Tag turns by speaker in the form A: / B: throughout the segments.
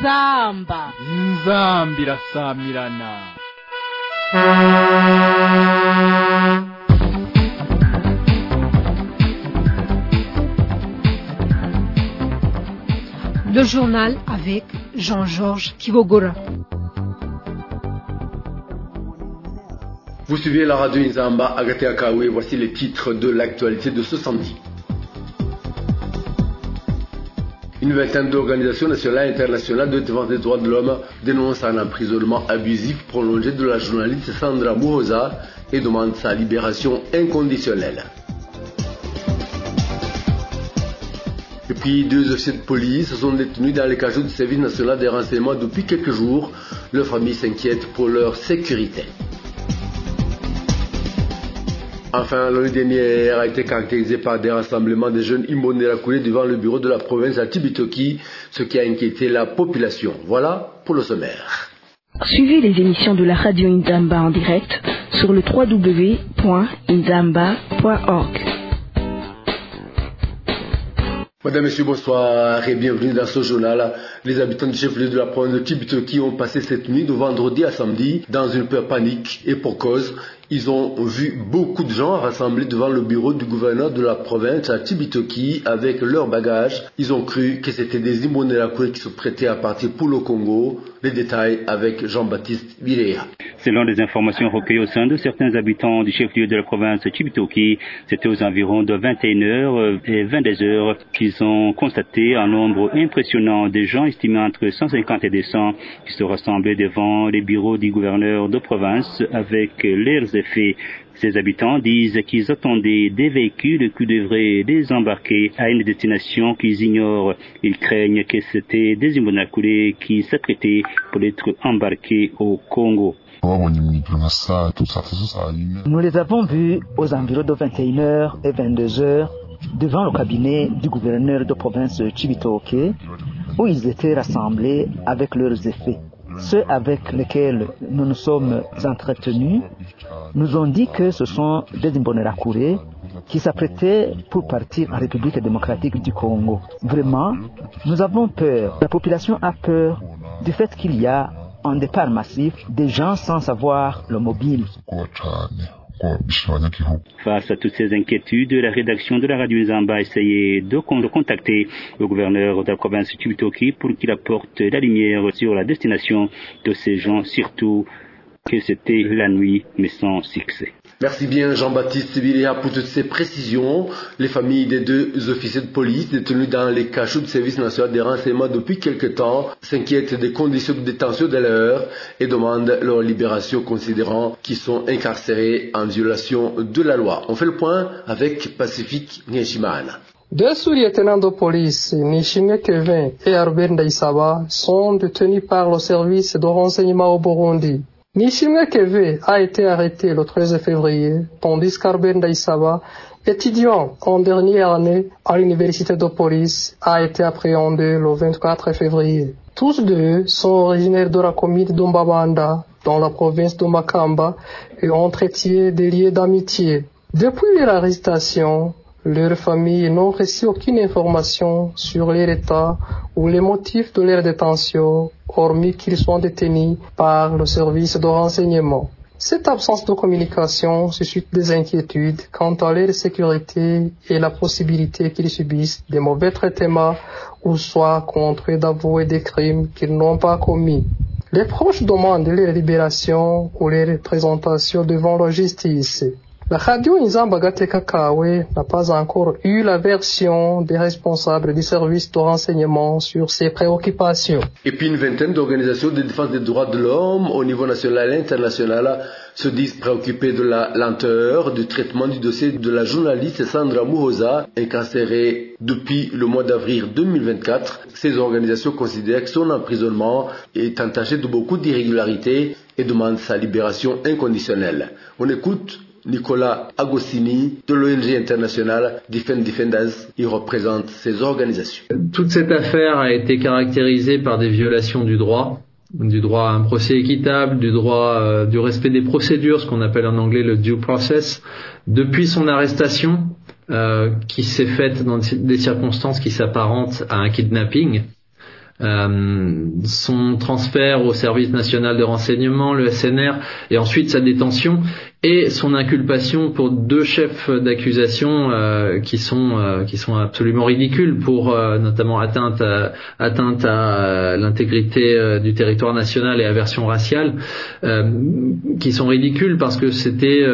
A: inzamba irasamirana.
B: Le journal avec Jean-Georges Kibogora.
C: Vous suivez la radio Inzamba, Agathe Akawe, voici les titres de l'actualité de ce samedi. Une vingtaine d'organisations nationales et internationales de défense des droits de l'homme dénoncent un emprisonnement abusif prolongé de la journaliste Sandra Muhoza et demandent sa libération inconditionnelle. Et puis, 2 officiers de police sont détenus dans les cajots du service national des renseignements depuis quelques jours. Leurs familles s'inquiètent pour leur sécurité. Enfin, l'année dernière a été caractérisée par des rassemblements de jeunes Imbonerakure devant le bureau de la province à Cibitoke, ce qui a inquiété la population. Voilà pour le sommaire.
D: Suivez les émissions de la radio Inzamba en direct sur le www.inzamba.org.
C: Madame, Messieurs, bonsoir et bienvenue dans ce journal. Les habitants du chef-lieu de la province de Cibitoke ont passé cette nuit de vendredi à samedi dans une peur panique et pour cause. Ils ont vu beaucoup de gens rassemblés devant le bureau du gouverneur de la province à Cibitoke avec leurs bagages. Ils ont cru que c'était des Imbonerakure qui se prêtaient à partir pour le Congo. Les détails avec Jean-Baptiste Biréa.
E: Selon les informations recueillies au sein de certains habitants du chef-lieu de la province de Cibitoke, c'était aux environs de 21h et 22h qu'ils ont constaté un nombre impressionnant de gens estimés entre 150 et 200 qui se rassemblaient devant les bureaux du gouverneur de province avec leurs effets. Ces habitants disent qu'ils attendaient des véhicules qui devraient désembarquer à une destination qu'ils ignorent. Ils craignent que c'était des Imbonerakure qui s'apprêtaient pour être embarqués au Congo.
F: Nous les avons vus aux environs de 21h et 22h devant le cabinet du gouverneur de province de Cibitoke où ils étaient rassemblés avec leurs effets. Ceux avec lesquels nous nous sommes entretenus nous ont dit que ce sont des Imbonerakure qui s'apprêtaient pour partir en République démocratique du Congo. Vraiment, nous avons peur. La population a peur du fait qu'il y a un départ massif des gens sans savoir le mobile.
E: Face à toutes ces inquiétudes, la rédaction de la radio Inzamba a essayé de contacter le gouverneur de la province de Cibitoke pour qu'il apporte la lumière sur la destination de ces gens, surtout que c'était la nuit, mais sans succès.
C: Merci bien Jean-Baptiste Biréa pour toutes ces précisions. Les familles des 2 officiers de police détenus dans les cachots du service national des renseignements depuis quelque temps s'inquiètent des conditions de détention de leurs et demandent leur libération considérant qu'ils sont incarcérés en violation de la loi. On fait le point avec Pacifique Ngenshimana.
G: 2 sous-lieutenants de police, Nishimye Kevin et Albert Ndaïsaba, sont détenus par le service de renseignement au Burundi. Nishimye Keve a été arrêté le 13 février, tandis qu'Albert Ndaïsaba, étudiant en dernière année à l'université de police, a été appréhendé le 24 février. Tous 2 sont originaires de la commune d'Umbabanda, dans la province de Makamba, et entretiennent des liens d'amitié. Depuis leur arrestation, leurs familles n'ont reçu aucune information sur leur état ou les motifs de leur détention, hormis qu'ils sont détenus par le service de renseignement. Cette absence de communication suscite des inquiétudes quant à leur sécurité et la possibilité qu'ils subissent des mauvais traitements ou soient contraints d'avouer des crimes qu'ils n'ont pas commis. Les proches demandent leur libération ou leur présentation devant la justice. La radio Inzamba Gateka Kawe n'a pas encore eu la version des responsables du service de renseignement sur ces préoccupations.
C: Et puis une vingtaine d'organisations de défense des droits de l'homme au niveau national et international se disent préoccupées de la lenteur du traitement du dossier de la journaliste Sandra Muhoza, incarcérée depuis le mois d'avril 2024. Ces organisations considèrent que son emprisonnement est entaché de beaucoup d'irrégularités et demandent sa libération inconditionnelle. On écoute Nicolas Agostini de l'ONG internationale Defend Defenders. Il représente ces organisations.
H: Toute cette affaire a été caractérisée par des violations du droit à un procès équitable, du droit du respect des procédures, ce qu'on appelle en anglais le due process, depuis son arrestation qui s'est faite dans des circonstances qui s'apparentent à un kidnapping. son transfert au service national de renseignement, le SNR, et ensuite sa détention et son inculpation pour 2 chefs d'accusation qui sont absolument ridicules, pour notamment atteinte à l'intégrité du territoire national et aversion raciale, qui sont ridicules parce que c'était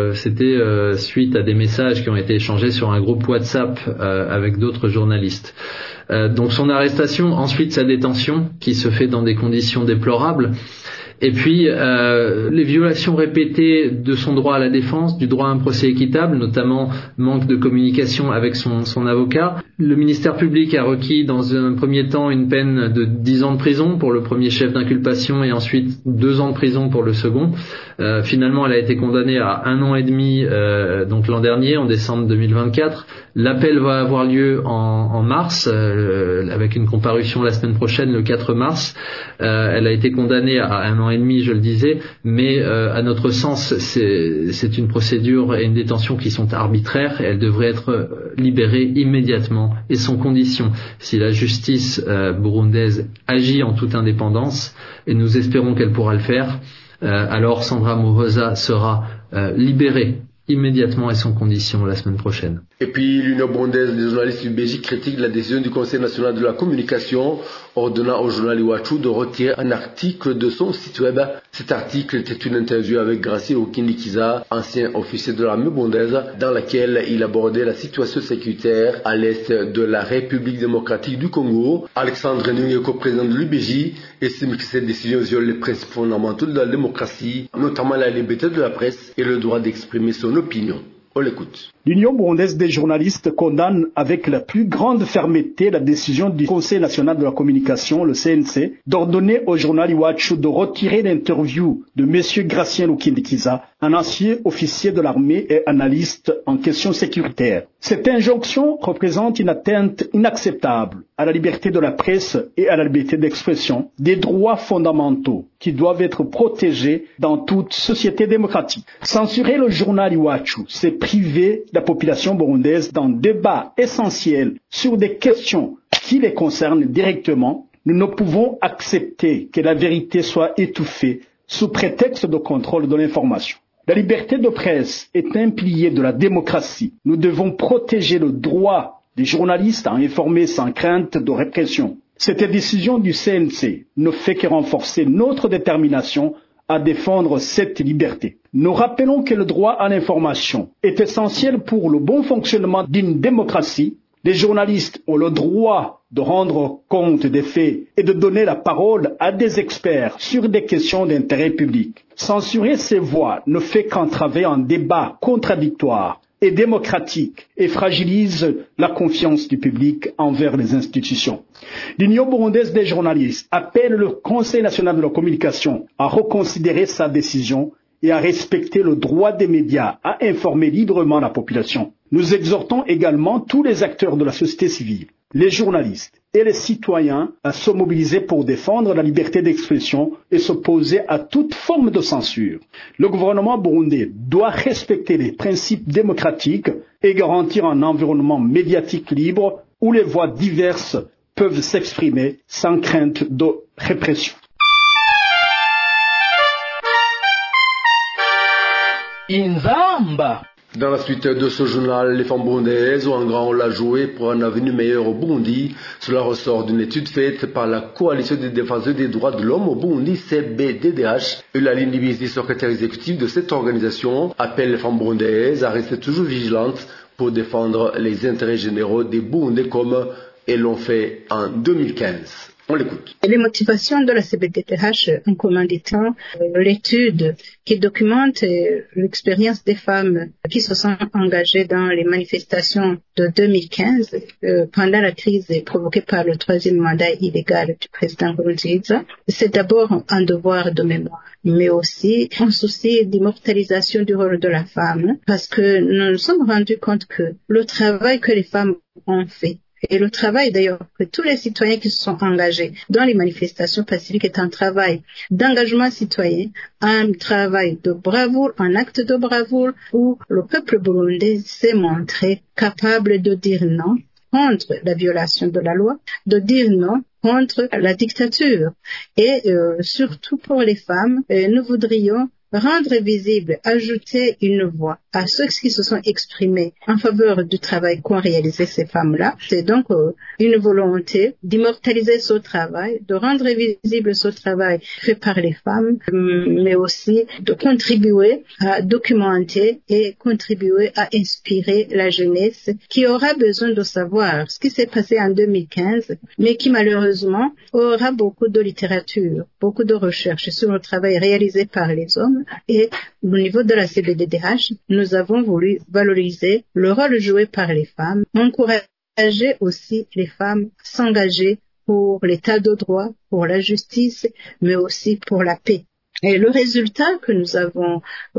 H: suite à des messages qui ont été échangés sur un groupe WhatsApp avec d'autres journalistes. Donc son arrestation, ensuite sa détention qui se fait dans des conditions déplorables. Et puis les violations répétées de son droit à la défense, du droit à un procès équitable, notamment manque de communication avec son avocat. Le ministère public a requis dans un premier temps une peine de 10 ans de prison pour le premier chef d'inculpation et ensuite 2 ans de prison pour le second. Finalement, elle a été condamnée à 1 an et demi donc l'an dernier, en décembre 2024. L'appel va avoir lieu en mars, avec une comparution la semaine prochaine, le 4 mars. Elle a été condamnée à 1 an et demi, je le disais, mais à notre sens, c'est une procédure et une détention qui sont arbitraires et elle devrait être libérée immédiatement et sans condition. Si la justice burundaise agit en toute indépendance, et nous espérons qu'elle pourra le faire, alors Sandra Muhoza sera libérée immédiatement et sans condition la semaine prochaine.
C: Et puis l'Union burundaise des journalistes du Belgique critique la décision du Conseil national de la communication ordonnant au journal Iwachu de retirer un article de son site web. Cet article était une interview avec Gracie Okindikiza, ancien officier de l'armée burundaise, dans laquelle il abordait la situation sécuritaire à l'est de la République démocratique du Congo. Alexandre Nung, co-président de l'UBJ, estime que cette décision viole les principes fondamentaux de la démocratie, notamment la liberté de la presse et le droit d'exprimer son opinion. On l'écoute.
I: L'Union burundaise des journalistes condamne avec la plus grande fermeté la décision du Conseil national de la communication, le CNC, d'ordonner au journal Iwachu de retirer l'interview de M. Gratien Okindikiza, un ancien officier de l'armée et analyste en questions sécuritaires. Cette injonction représente une atteinte inacceptable à la liberté de la presse et à la liberté d'expression, des droits fondamentaux qui doivent être protégés dans toute société démocratique. Censurer le journal Iwachu, c'est priver la population burundaise d'un débat essentiel sur des questions qui les concernent directement. Nous ne pouvons accepter que la vérité soit étouffée sous prétexte de contrôle de l'information. La liberté de presse est un pilier de la démocratie. Nous devons protéger le droit des journalistes à informer sans crainte de répression. Cette décision du CNC ne fait que renforcer notre détermination à défendre cette liberté. Nous rappelons que le droit à l'information est essentiel pour le bon fonctionnement d'une démocratie. Les journalistes ont le droit de rendre compte des faits et de donner la parole à des experts sur des questions d'intérêt public. Censurer ces voix ne fait qu'entraver un débat contradictoire et démocratique et fragilise la confiance du public envers les institutions. L'Union burundaise des journalistes appelle le Conseil national de la communication à reconsidérer sa décision et à respecter le droit des médias à informer librement la population. Nous exhortons également tous les acteurs de la société civile, les journalistes et les citoyens à se mobiliser pour défendre la liberté d'expression et s'opposer à toute forme de censure. Le gouvernement burundais doit respecter les principes démocratiques et garantir un environnement médiatique libre où les voix diverses peuvent s'exprimer sans crainte de répression.
F: Inzamba.
C: Dans la suite de ce journal, les femmes burundaises ont un grand rôle à jouer pour un avenir meilleur au Burundi. Cela ressort d'une étude faite par la Coalition des défenseurs des droits de l'homme au Burundi, CBDDH. Eulaline Libisi, secrétaire exécutive de cette organisation, appelle les femmes burundaises à rester toujours vigilantes pour défendre les intérêts généraux des Burundais comme elles l'ont fait en 2015. On l'écoute.
J: Les motivations de la CBDDH en commanditant l'étude qui documente l'expérience des femmes qui se sont engagées dans les manifestations de 2015 pendant la crise provoquée par le troisième mandat illégal du président Nkurunziza. C'est d'abord un devoir de mémoire, mais aussi un souci d'immortalisation du rôle de la femme, parce que nous nous sommes rendus compte que le travail que les femmes ont fait, et le travail d'ailleurs que tous les citoyens qui se sont engagés dans les manifestations pacifiques est un travail d'engagement citoyen, un travail de bravoure, un acte de bravoure où le peuple burundais s'est montré capable de dire non contre la violation de la loi, de dire non contre la dictature. Et surtout pour les femmes, nous voudrions rendre visible, ajouter une voix à ceux qui se sont exprimés en faveur du travail qu'ont réalisé ces femmes-là. C'est donc une volonté d'immortaliser ce travail, de rendre visible ce travail fait par les femmes, mais aussi de contribuer à documenter et contribuer à inspirer la jeunesse qui aura besoin de savoir ce qui s'est passé en 2015, mais qui malheureusement aura beaucoup de littérature, beaucoup de recherches sur le travail réalisé par les hommes. Et au niveau de la CBDDH, nous avons voulu valoriser le rôle joué par les femmes, encourager aussi les femmes à s'engager pour l'état de droit, pour la justice, mais aussi pour la paix. Et le résultat que nous avons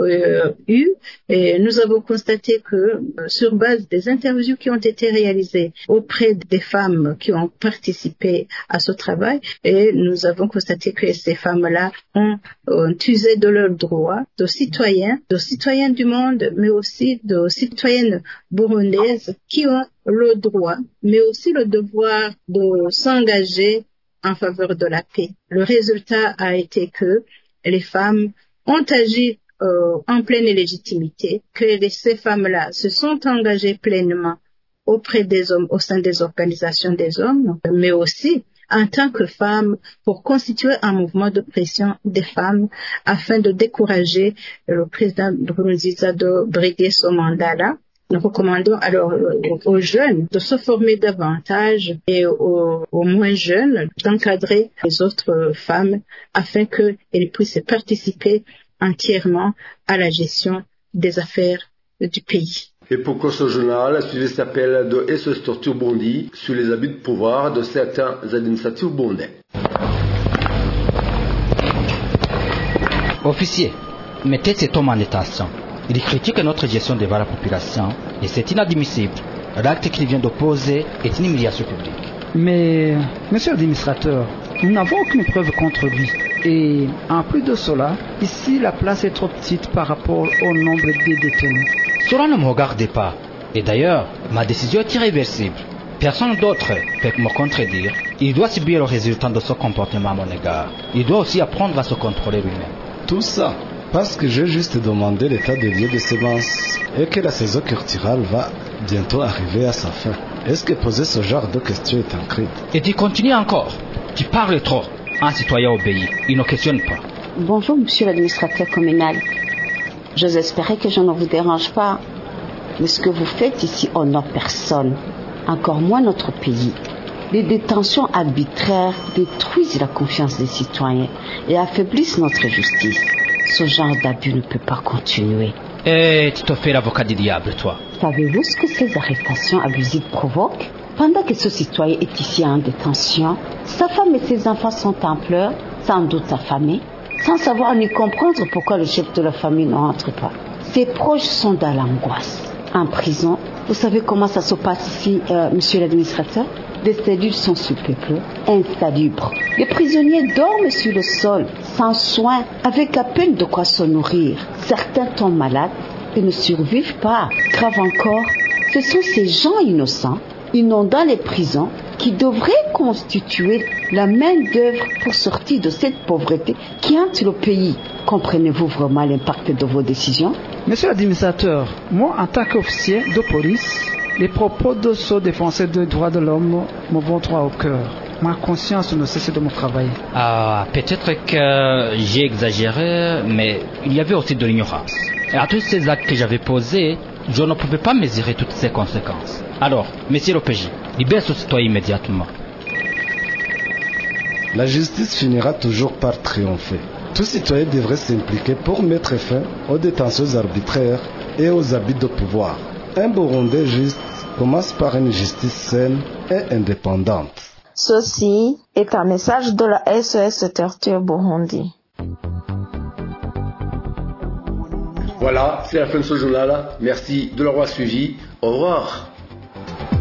J: eu, et nous avons constaté que sur base des interviews qui ont été réalisées auprès des femmes qui ont participé à ce travail, et nous avons constaté que ces femmes-là ont usé de leurs droits de citoyens du monde, mais aussi de citoyennes burundaises qui ont le droit, mais aussi le devoir de s'engager en faveur de la paix. Le résultat a été que les femmes ont agi en pleine légitimité, que ces femmes-là se sont engagées pleinement auprès des hommes, au sein des organisations des hommes, mais aussi en tant que femmes pour constituer un mouvement de pression des femmes afin de décourager le président Nkurunziza de briguer ce mandat-là. Nous recommandons alors aux jeunes de se former davantage et aux moins jeunes d'encadrer les autres femmes afin qu'elles puissent participer entièrement à la gestion des affaires du pays.
C: Et pourquoi ce journal a suivi cet appel de SOS Torture Burundi sur les abus de pouvoir de certains administratifs burundais?
K: Officier, mettez cet homme en détention. Il critique notre gestion devant la population et c'est inadmissible. L'acte qu'il vient d'opposer est une humiliation publique.
L: Mais, monsieur l'administrateur, nous n'avons aucune preuve contre lui. Et en plus de cela, ici la place est trop petite par rapport au nombre des détenus.
K: Cela ne me regarde pas. Et d'ailleurs, ma décision est irréversible. Personne d'autre peut me contredire. Il doit subir le résultat de son comportement à mon égard. Il doit aussi apprendre à se contrôler lui-même.
M: Tout ça parce que j'ai juste demandé l'état des lieux de semences et que la saison culturelle va bientôt arriver à sa fin. Est-ce que poser ce genre de questions est un crime?
K: Et tu continues encore. Tu parles trop. Un citoyen obéit. Il ne questionne pas.
N: Bonjour, monsieur l'administrateur communal. J'ose espérer que je ne vous dérange pas. Mais ce que vous faites ici honore personne, encore moins notre pays. Les détentions arbitraires détruisent la confiance des citoyens et affaiblissent notre justice. Ce genre d'abus ne peut pas continuer.
K: Et tu te fais l'avocat du diable, toi.
N: Savez-vous ce que ces arrestations abusives provoquent? Pendant que ce citoyen est ici en détention, sa femme et ses enfants sont en pleurs, sans doute affamés, sans savoir ni comprendre pourquoi le chef de la famille ne rentre pas. Ses proches sont dans l'angoisse. En prison, vous savez comment ça se passe ici, monsieur l'administrateur? Des cellules sont surpeuplées, insalubres. Les prisonniers dorment sur le sol, sans soin, avec à peine de quoi se nourrir. Certains tombent malades et ne survivent pas. Grave encore, ce sont ces gens innocents, inondant les prisons, qui devraient constituer la main-d'œuvre pour sortir de cette pauvreté qui hante le pays. Comprenez-vous vraiment l'impact de vos décisions?
L: Monsieur l'administrateur, moi en tant qu'officier de police, les propos de ce défenseur des droits de l'homme me vont droit au cœur. Ma conscience ne cesse de me travailler.
K: Peut-être que j'ai exagéré, mais il y avait aussi de l'ignorance. Et à tous ces actes que j'avais posés, je ne pouvais pas mesurer toutes ces conséquences. Alors, monsieur le PJ, libère ce citoyen immédiatement.
M: La justice finira toujours par triompher. Tout citoyen devrait s'impliquer pour mettre fin aux détentions arbitraires et aux abus de pouvoir. Un Burundais juste commence par une justice saine et indépendante.
O: Ceci est un message de la SOS Torture Burundi.
C: Voilà, c'est la fin de ce journal. Merci de l'avoir suivi. Au revoir.